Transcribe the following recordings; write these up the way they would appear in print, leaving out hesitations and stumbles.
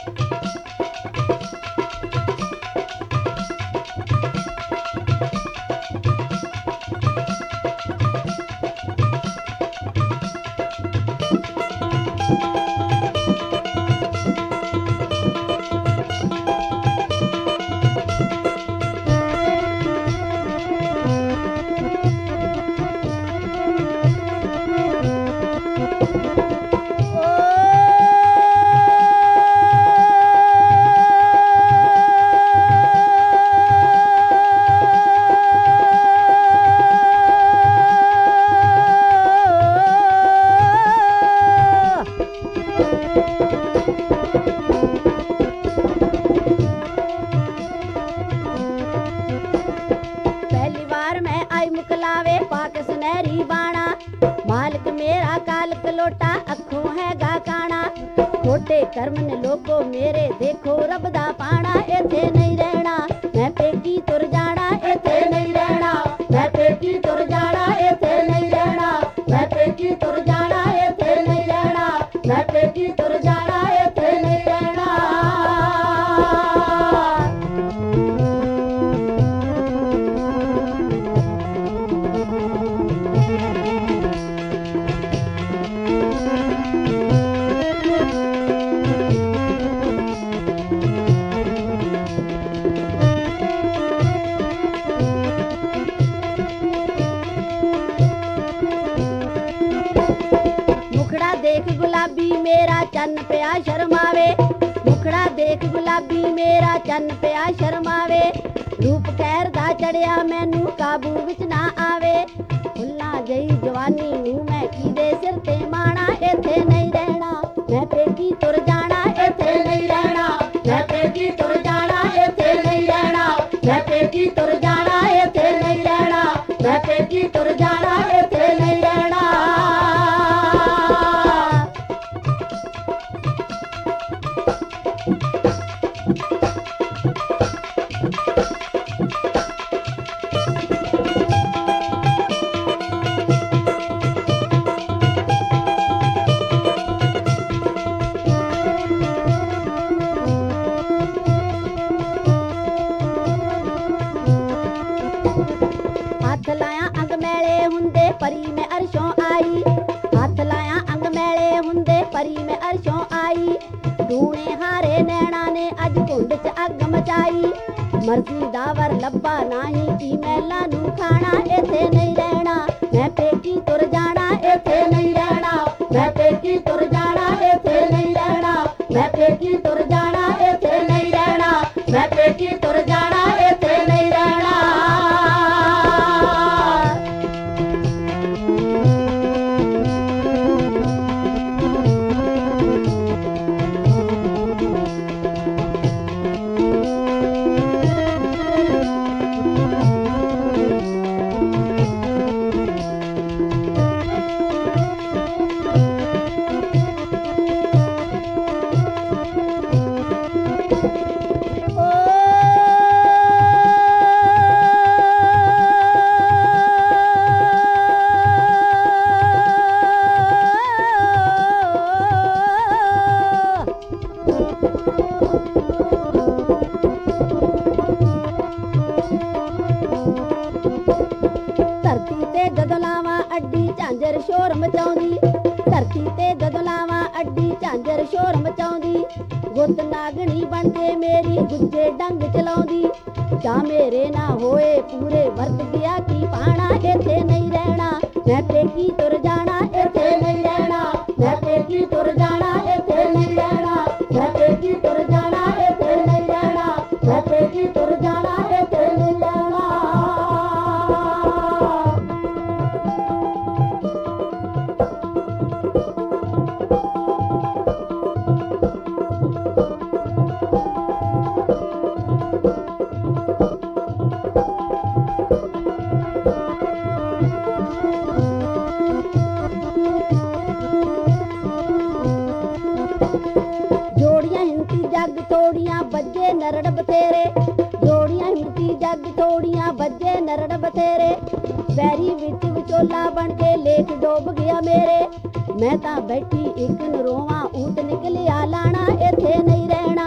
खोटे कर्म ने लोगो मेरे देखो रब दा पाना इथे नहीं रहना मैं पेकी तुर जाना इथे नहीं रहना मैं पेकी तुर जाना इथे नहीं रहना मैं पेकी तुर जाना इथे नहीं रहना मैं पेकी तुर जाना इथे नहीं रहना। देख गुलाबी मेरा चन्न पिया शर्मावे मुखड़ा देख गुलाबी मेरा चन्न पिया शर्मावे रूप कहर दा चढ़िया मैनू काबू विच ना आवे फुल्ला जई जवानी नू मैं कीदे सिर ते माना इथे नहीं रहना मैं पेकी तुर जाना इथे नहीं रहना मैं पेकी तुर जाना इथे नहीं रहना मैं पेकी तुर जाना इथे नहीं रहना मैं पेकी तुर जाना इथे नहीं रहना। हाथ लाया अंग मेले हुंदे परी में अरशों आई हाथ लाया अंग मेले हुंदे परी में अरशों आई ढूणे हारे नैना ने अज कुंड च अग मचाई मर्जी दावर लब्बा नाही की मैला नू खाना इथे नहीं रहना मैं पेकी तुर जाना इथे नहीं रहना मैं पेकी तुर जाना इथे नहीं रहना मैं पेकी तुर जाना इथे नहीं रहना मैं पेकी तुर जाना इथे नहीं रहना। झांजर शोर मचाउंदी धरती ते जदों लावां अड्डी झांजर शोर मचाउंदी गुत नागणी बन के मेरी गुज्जे डंग चलाउंदी जा मेरे ना होए पूरे वर्त गया की पाना इथे नहीं रहना मैं पेकी तुर जाना इथे नहीं रहना मैं पेकी तुर जाना इथे नहीं रहना मैं पेकी तुर जाना इथे नहीं रहना मैं पेकी तुर जाना इथे नहीं रहना। जग थोड़ियां बजे नरड़ बथेरे जोड़ियां हिमती जग थोड़ियां बजे नरड़ बथेरे बैरी विच विचोला बन के लेख डोब गया मेरे मैं तां बैठी एक नरोवा ऊत निकलिया लाना इथे नहीं रहना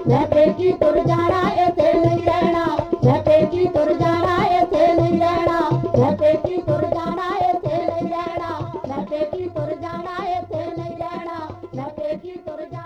ਮੈਂ ਪੇਕੀ ਤੁਰ ਜਾਣਾ ਇੱਥੇ ਨਹੀਂ ਰਹਿਣਾ ਮੈਂ ਪੇਕੀ ਤੁਰ ਜਾਣਾ ਇੱਥੇ ਨਹੀਂ ਰਹਿਣਾ ਮੈਂ ਪੇਕੀ ਤੁਰ ਜਾਣਾ ਇੱਥੇ ਨਹੀਂ ਰਹਿਣਾ ਮੈਂ ਪੇਕੀ ਤੁਰ ਜਾਣਾ ਇੱਥੇ ਨਹੀਂ ਰਹਿਣਾ ਮੈਂ ਪੇਕੀ ਤੁਰ ਜਾਣਾ